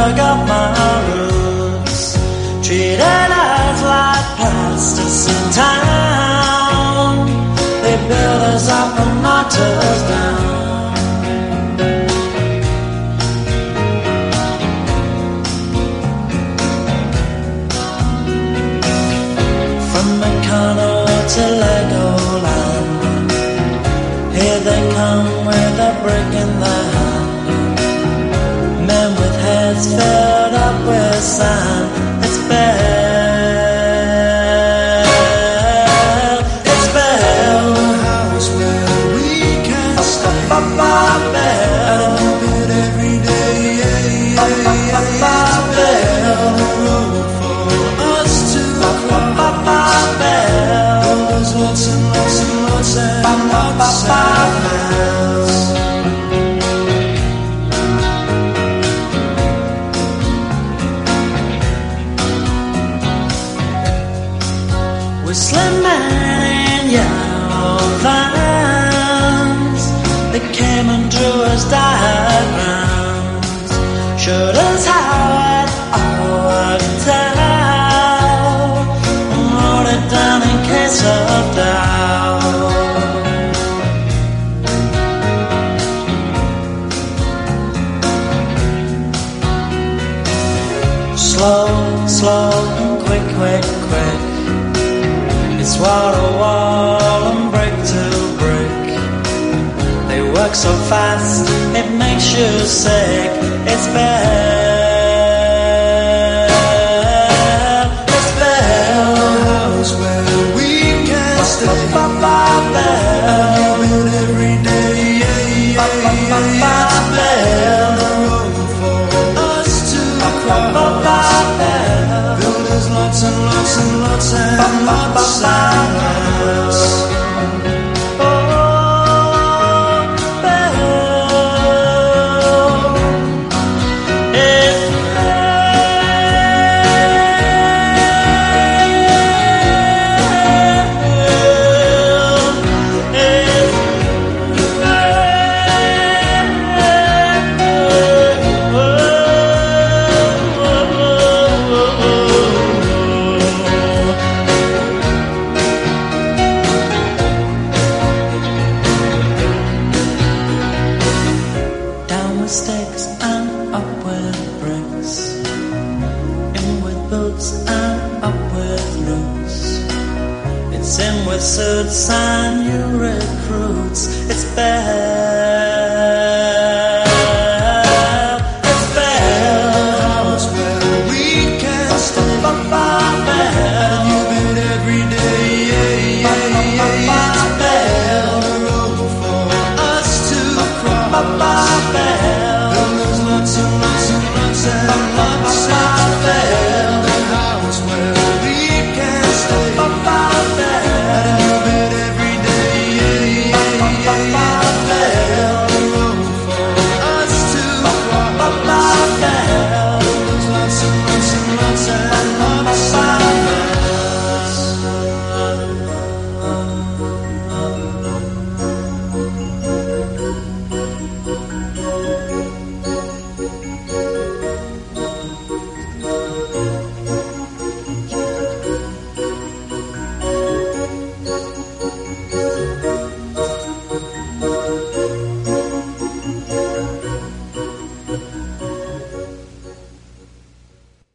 dug up my roots, treated us like plasters in town. They built us up and knocked us down. From Meccano to Legoland, here they come with a brick in their hand. Men with heads filled up with sand. It's Bell, it's Bell, a house where we can stay. Bell, But every day, Bell, road for us to cross. Bell, There's lots and lots and lots and lots of bells. Whistling men in yellow vans, they came and drew us diagrams, showed us how it all worked out, and wrote it down in case of doubt. Slow, slow, quick, quick, quick. It's wall to wall and brick to brick. They work so fast, it makes you sick. It's Bell, it's Bell, A house where we can stay. Bell, Build every day, Bell, road for us to cross. Builders lots and lots and lots and lots and lots. Down with sticks and up with bricks, in with boots and up with roots. It's in with suits and new recruits. It's Bell.